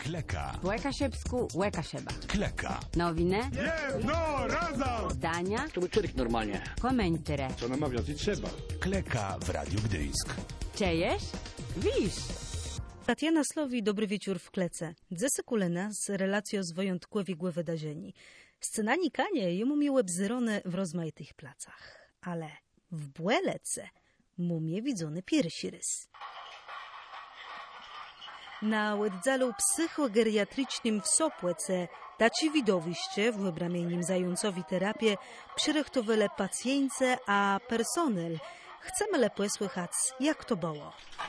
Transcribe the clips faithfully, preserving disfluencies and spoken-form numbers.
Kleka. Łekaszebsku, Łekaszeba. Kleka. Nowine. Jedno, razem! Zdania. To był człowiek normalnie. Komentarze. Co namawiać i trzeba. Kleka w Radiu Gdyńsk. Czejesz? Wisz. Tatiana Slowi, dobry wieczór w Klece. Dze kulena z relacją z wyjątkowych wydarzeń. Scenani kanie jemu miły bzyrone w rozmaitych placach. Ale w Błelece mumie widzony pierwszy rys. Na oddziale psychogeriatrycznym w Sopłece taci widowiście w wybramieniem zającowi terapię przyrechtowele pacjence, a personel chcemy lepiej słychać, jak to było.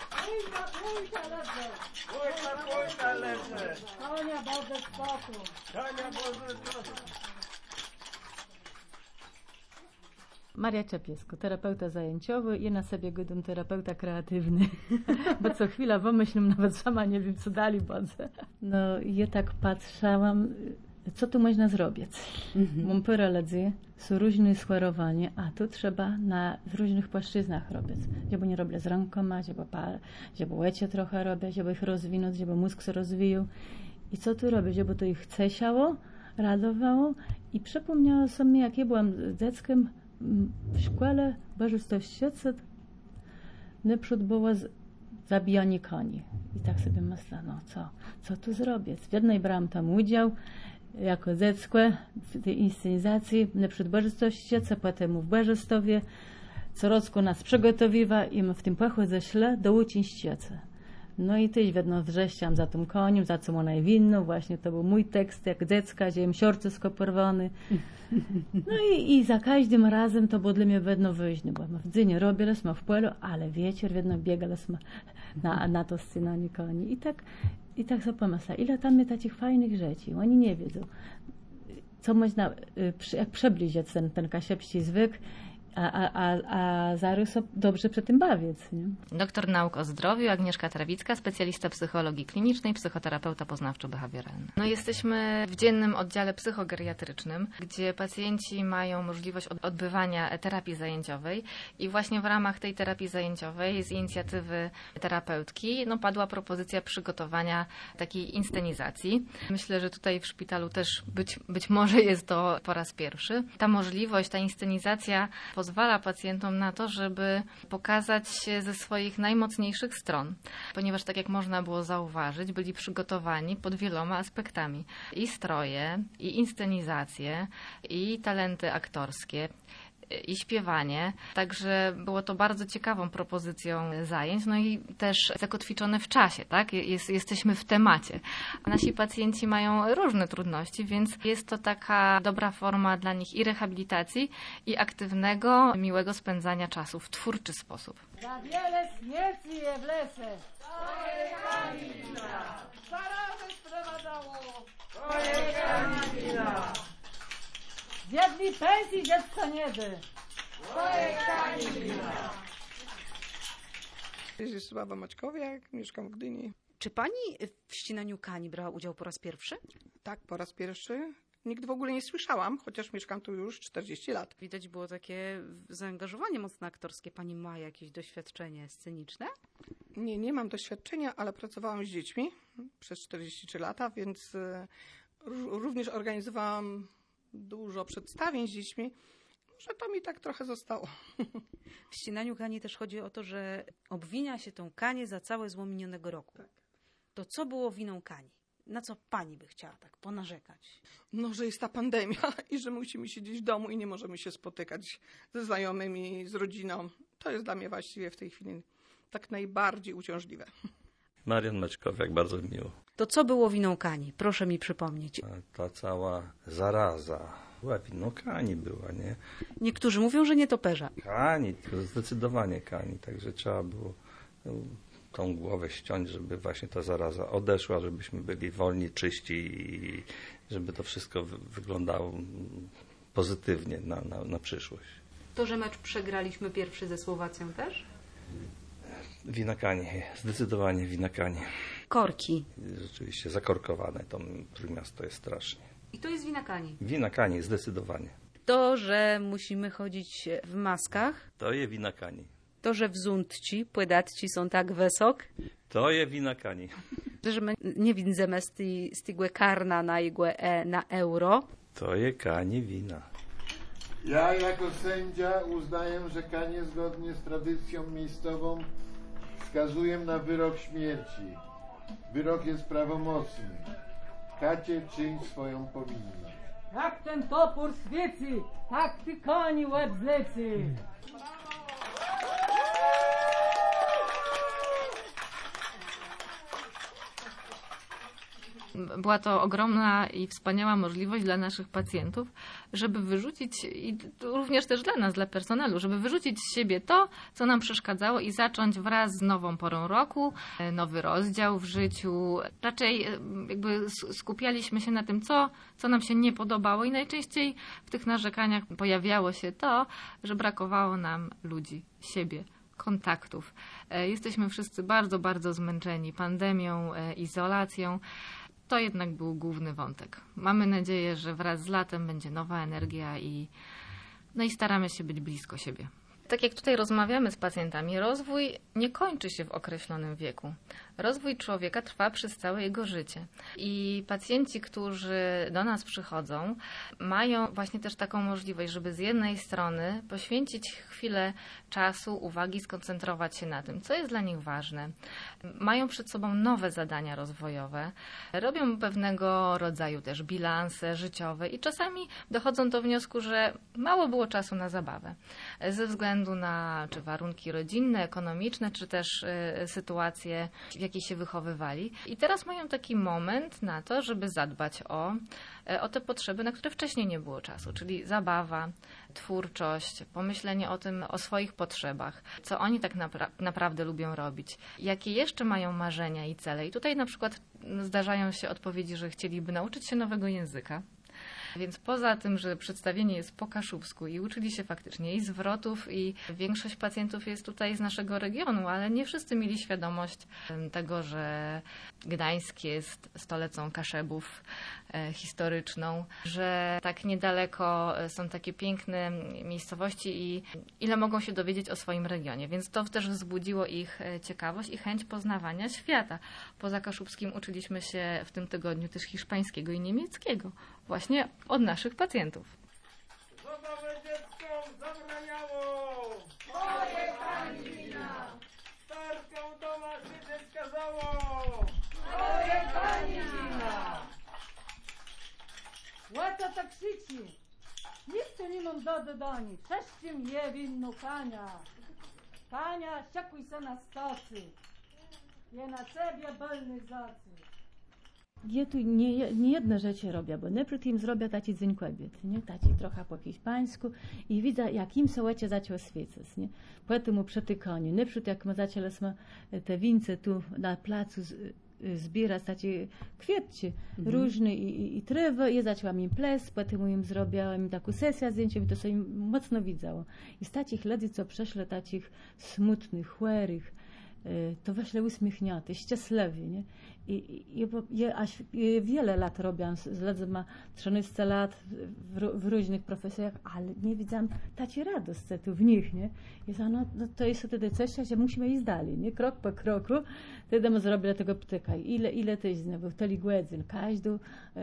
Maria Czepiesko, terapeuta zajęciowy i na sobie godzę terapeuta kreatywny, bo co chwila pomyślę, nawet sama nie wiem, co dali bodze. No ja tak patrzałam, co tu można zrobić. Mhm. Mam parę ledzy, są różne schorowania, a tu trzeba na w różnych płaszczyznach robić. Żeby nie robię z rękoma, żeby, żeby łecie trochę robię, żeby ich rozwinąć, żeby mózg się rozwijał. I co tu robię, żeby to ich chce siało, radowało i przypomniało sobie, jak ja byłam dzieckiem, w szkole bardzo sto naprzód było zabijanie koni. I tak sobie myślę, no co, co tu zrobić? W jednej brałam tam udział jako dziecko w tej inscenizacji, naprzód bardzo sto potem w Barzystowie. Co roku nas przygotowywa i my w tym płachu ześle do uczeń ściece. No i tyś jedno wrześciam za tym koniem, za co mu najwinno. Właśnie to był mój tekst, jak dziecka, gdzie im siorce skoporwany. No i, i za każdym razem to było dla mnie jedno wyjście, bo w dzień robiliśmy w polu, ale wieczór jedno biegaliśmy na, na to scenanie koni. I tak, i tak sobie pomyślałam, ile tam jest takich fajnych rzeczy. Oni nie wiedzą, co można, jak przybliżyć ten, ten kasiepści zwyk, A, a, a, a zarys dobrze przy tym bawiec. Nie? Doktor nauk o zdrowiu, Agnieszka Trawicka, specjalista psychologii klinicznej, psychoterapeuta poznawczo-behawioralny. No, jesteśmy w dziennym oddziale psychogeriatrycznym, gdzie pacjenci mają możliwość odbywania terapii zajęciowej i właśnie w ramach tej terapii zajęciowej z inicjatywy terapeutki no, padła propozycja przygotowania takiej inscenizacji. Myślę, że tutaj w szpitalu też być, być może jest to po raz pierwszy. Ta możliwość, ta inscenizacja pozwala pacjentom na to, żeby pokazać się ze swoich najmocniejszych stron, ponieważ tak jak można było zauważyć, byli przygotowani pod wieloma aspektami. I stroje, i inscenizacje, i talenty aktorskie, i śpiewanie. Także było to bardzo ciekawą propozycją zajęć, no i też zakotwiczone w czasie, tak? Jest, jesteśmy w temacie. Nasi pacjenci mają różne trudności, więc jest to taka dobra forma dla nich i rehabilitacji, i aktywnego, miłego spędzania czasu w twórczy sposób. Za wiele śmierci je w lesie. Zarazy sprowadzało. Z jednej pensji dziecko nie by. Jest Sława Maćkowiak, mieszkam w Gdyni. Czy pani w ścinaniu kani brała udział po raz pierwszy? Tak, po raz pierwszy. Nigdy w ogóle nie słyszałam, chociaż mieszkam tu już czterdzieści lat. Widać było takie zaangażowanie mocno aktorskie. Pani ma jakieś doświadczenie sceniczne? Nie, nie mam doświadczenia, ale pracowałam z dziećmi przez czterdzieści trzy lata, więc również organizowałam dużo przedstawień z dziećmi, że to mi tak trochę zostało. W ścinaniu kani też chodzi o to, że obwinia się tą kanię za całe zło minionego roku. Tak. To co było winą kani? Na co pani by chciała tak ponarzekać? No, że jest ta pandemia i że musimy siedzieć w domu i nie możemy się spotykać ze znajomymi, z rodziną. To jest dla mnie właściwie w tej chwili tak najbardziej uciążliwe. Marian Maćkowiak, bardzo miło. To co było winą kani? Proszę mi przypomnieć. Ta cała zaraza była winą kani była, nie? Niektórzy mówią, że nietoperza. Kani, to zdecydowanie kani, także trzeba było tą głowę ściąć, żeby właśnie ta zaraza odeszła, żebyśmy byli wolni, czyści i żeby to wszystko wyglądało pozytywnie na, na, na przyszłość. To, że mecz przegraliśmy pierwszy ze Słowacją też? Wina kani, zdecydowanie wina kani. Korki. Rzeczywiście zakorkowane, to Trójmiasto jest strasznie. I to jest wina kani? Wina kani, zdecydowanie. To, że musimy chodzić w maskach? To jest wina kani. To, że wzundci, płydatci są tak wysok? To jest wina kani. że my nie widzimy z tej z tej karna na igłę e na euro. To je kani wina. Ja jako sędzia uznaję, że kanie zgodnie z tradycją miejscową wskazuję na wyrok śmierci. Wyrok jest prawomocny. Kacie czyń swoją powinność. Jak ten topór świeci, tak ty koni łeb zleci. Była to ogromna i wspaniała możliwość dla naszych pacjentów, żeby wyrzucić, i również też dla nas, dla personelu, żeby wyrzucić z siebie to, co nam przeszkadzało i zacząć wraz z nową porą roku, nowy rozdział w życiu. Raczej jakby skupialiśmy się na tym, co, co nam się nie podobało i najczęściej w tych narzekaniach pojawiało się to, że brakowało nam ludzi, siebie, kontaktów. Jesteśmy wszyscy bardzo, bardzo zmęczeni pandemią, izolacją. To jednak był główny wątek. Mamy nadzieję, że wraz z latem będzie nowa energia i, no i staramy się być blisko siebie. Tak jak tutaj rozmawiamy z pacjentami, rozwój nie kończy się w określonym wieku. Rozwój człowieka trwa przez całe jego życie. I pacjenci, którzy do nas przychodzą, mają właśnie też taką możliwość, żeby z jednej strony poświęcić chwilę czasu, uwagi, skoncentrować się na tym, co jest dla nich ważne. Mają przed sobą nowe zadania rozwojowe, robią pewnego rodzaju też bilanse życiowe i czasami dochodzą do wniosku, że mało było czasu na zabawę. Ze względu na czy warunki rodzinne, ekonomiczne, czy też y, sytuacje, w jakiej się wychowywali. I teraz mają taki moment na to, żeby zadbać o, o te potrzeby, na które wcześniej nie było czasu, czyli zabawa, twórczość, pomyślenie o tym, o swoich potrzebach, co oni tak napra- naprawdę lubią robić, jakie jeszcze mają marzenia i cele. I tutaj na przykład zdarzają się odpowiedzi, że chcieliby nauczyć się nowego języka. Więc poza tym, że przedstawienie jest po kaszubsku i uczyli się faktycznie i zwrotów, i większość pacjentów jest tutaj z naszego regionu, ale nie wszyscy mieli świadomość tego, że Gdańsk jest stolicą Kaszebów e, historyczną, że tak niedaleko są takie piękne miejscowości i ile mogą się dowiedzieć o swoim regionie. Więc to też wzbudziło ich ciekawość i chęć poznawania świata. Poza kaszubskim uczyliśmy się w tym tygodniu też hiszpańskiego i niemieckiego. Właśnie od naszych pacjentów. Zabawę dzieckom zabraniało! Moje pani wina! Starką do maszyny skazało! Moje pani wina! Łata tak krzyczy! Nic tu nie mam do dodania. Przeście mnie winno kania. Kania, siakuj se na stocy. Je na ciebie bolny zacy. Ja tu nie, nie jedne rzeczy robię, bo najpierw im zrobię taci dzień kobiet, nie? Taci trochę po hiszpańsku i widzę, jak im sołecie zaczęło świecać, nie? Potem mu przetykanie. Najpierw jak my zaczęliśmy te wince tu na placu z, zbierać, tacie kwietcie mhm. różne i, i, i trywy, ja zaczęłam im ples, potem im zrobiłam im taką sesję zdjęcia i to sobie mocno widzało. I z takich ludzi, co przeszli takich smutnych, chłerych, to właśnie uśmiechnięte, szczęśliwie, nie? I, i, i ja aż ja wiele lat robiłam, z ludźmi ma trzynaście lat w, w różnych profesjach, ale nie widziałam takiej radości tu w nich, nie? I za, no, no to jest wtedy coś, że musimy iść dalej, nie? Krok po kroku, wtedy my zrobili tego ptyka. Ile, ile tygodni, był tyle godzin, każdą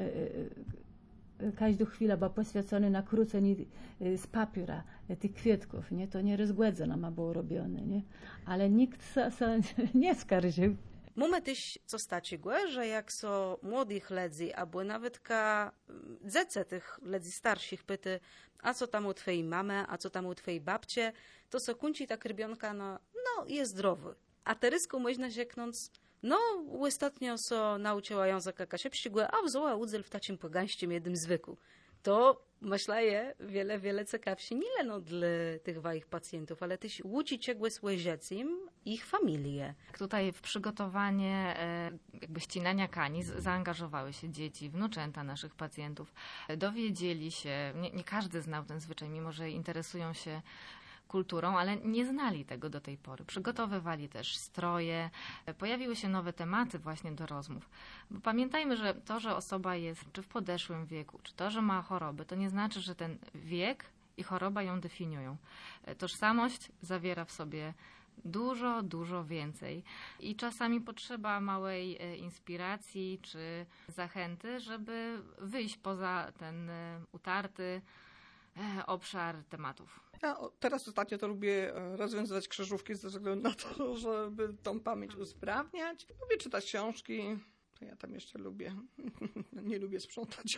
każdą chwilę była poświęcona na krócenie z papiera tych kwiatków, nie? To nie rozgładzone ma było robione, nie? Ale nikt się nie skarżył. Mamy też co stacigłe, że jak są młodych ludzi, albo nawet ka dzieci tych ludzi starszych pyty, a co tam u twojej mamy, a co tam u twojej babcie, to so kunci tak rybionka, no, no jest zdrowy. A terysku można rzeknąć, no, ostatnio so nauczyła języka kaszepścigłe, a wzięła udział w takim pogańszczym jednym zwykł. To myślę, wiele, wiele ciekawsi nie leno dla tych waszych pacjentów, ale też uczycie im ich familię. Tutaj w przygotowanie jakby ścinania kani zaangażowały się dzieci, wnuczęta naszych pacjentów. Dowiedzieli się, nie, nie każdy znał ten zwyczaj, mimo że interesują się kulturą, ale nie znali tego do tej pory. Przygotowywali też stroje, pojawiły się nowe tematy właśnie do rozmów. Bo pamiętajmy, że to, że osoba jest czy w podeszłym wieku, czy to, że ma choroby, to nie znaczy, że ten wiek i choroba ją definiują. Tożsamość zawiera w sobie Dużo, dużo więcej. I czasami potrzeba małej inspiracji czy zachęty, żeby wyjść poza ten utarty obszar tematów. Ja teraz ostatnio to lubię rozwiązywać krzyżówki ze względu na to, żeby tą pamięć usprawniać. Lubię czytać książki. To ja tam jeszcze lubię. Nie lubię sprzątać.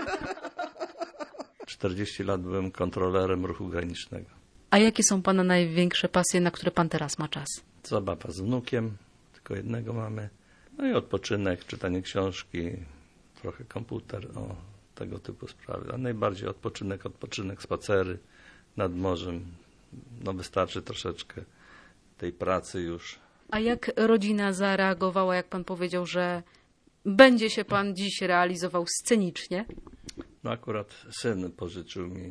czterdzieści lat byłem kontrolerem ruchu granicznego. A jakie są Pana największe pasje, na które Pan teraz ma czas? Zabawa z wnukiem, tylko jednego mamy. No i odpoczynek, czytanie książki, trochę komputer, o tego typu sprawy. A najbardziej odpoczynek, odpoczynek, spacery nad morzem. No wystarczy troszeczkę tej pracy już. A jak rodzina zareagowała, jak Pan powiedział, że będzie się Pan dziś realizował scenicznie? No akurat syn pożyczył mi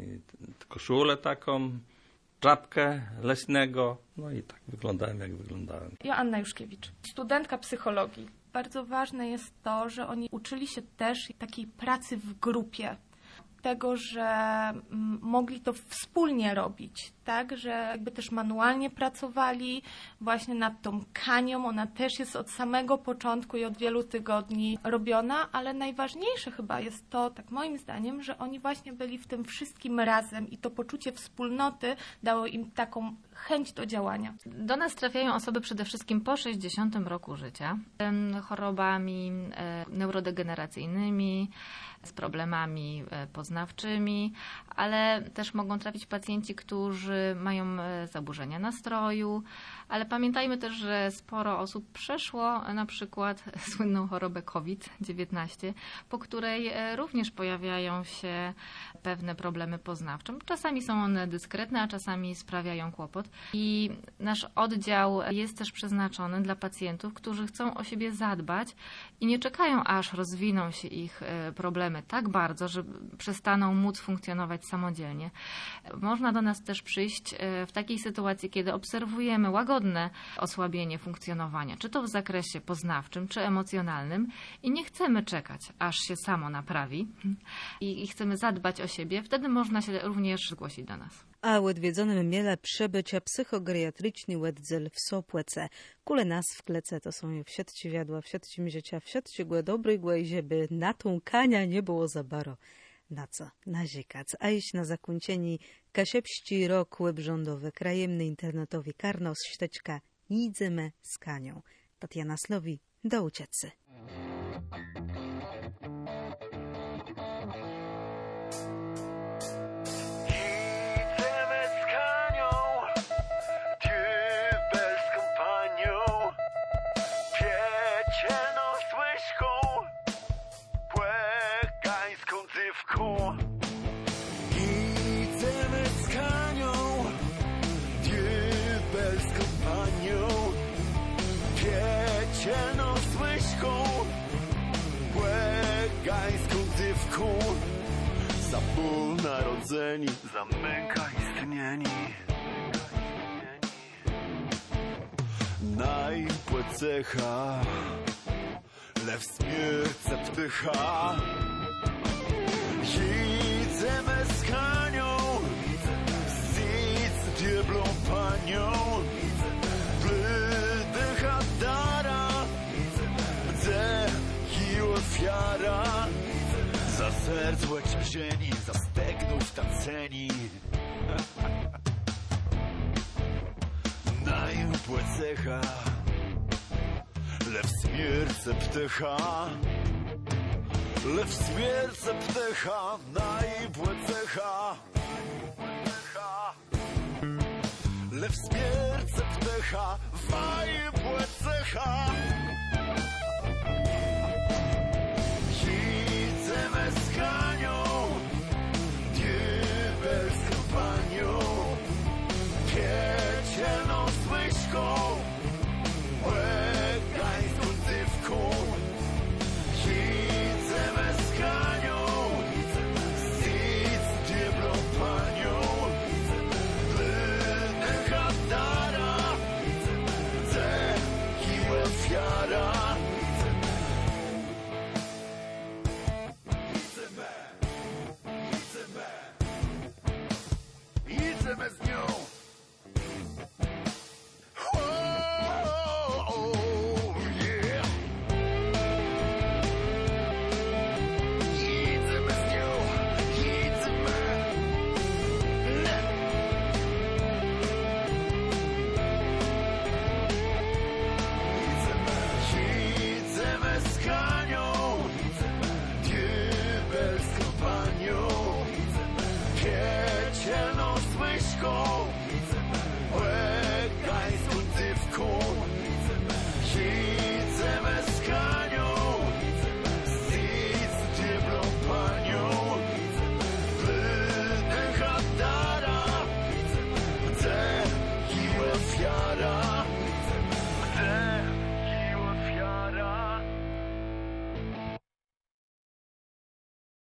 koszulę taką, czapkę leśnego, no i tak wyglądałem, jak wyglądałem. Joanna Juszkiewicz, studentka psychologii. Bardzo ważne jest to, że oni uczyli się też takiej pracy w grupie. Tego, że mm, mogli to wspólnie robić, tak, że jakby też manualnie pracowali właśnie nad tą kanią. Ona też jest od samego początku i od wielu tygodni robiona, ale najważniejsze chyba jest to, tak moim zdaniem, że oni właśnie byli w tym wszystkim razem i to poczucie wspólnoty dało im taką chęć do działania. Do nas trafiają osoby przede wszystkim po sześćdziesiątym roku życia, z chorobami neurodegeneracyjnymi, z problemami poznawczymi, ale też mogą trafić pacjenci, którzy mają zaburzenia nastroju, ale pamiętajmy też, że sporo osób przeszło na przykład słynną chorobę COVID dziewiętnaście, po której również pojawiają się pewne problemy poznawcze. Czasami są one dyskretne, a czasami sprawiają kłopot. I nasz oddział jest też przeznaczony dla pacjentów, którzy chcą o siebie zadbać i nie czekają, aż rozwiną się ich problemy tak bardzo, że przestaną móc funkcjonować samodzielnie. Można do nas też przyjść w takiej sytuacji, kiedy obserwujemy łagodne osłabienie funkcjonowania, czy to w zakresie poznawczym, czy emocjonalnym i nie chcemy czekać, aż się samo naprawi i, i chcemy zadbać o siebie. Wtedy można się również zgłosić do nas. A u odwiedzonym miele przebycia psychogeriatryczny łedzel w Sopłece. Kule nas w klece to są w siatci wiadła, w siatci życia, w siatci głę dobrej głej, żeby na tą kania nie było za baro. Na co? Nazikać. A iść na zakończeni kasiepści rok łeb rządowy, krajemny internetowi karnos śteczka nidzemy z kanią. Tatiana Slowi, do ucieczki. Za ból narodzeni, za męka istnieni. Najpłececha, lew śmierce ptycha. Idziemy z kanią, zidz dieblą panią. Wydycha dara, gdzie i ofiara. Za serc łeciazieni, za stegnów taceni. Najpłececha, lew śmierce ptycha. Lew śmierce ptycha, najpłececha. Lew śmierce ptycha, najpłececha.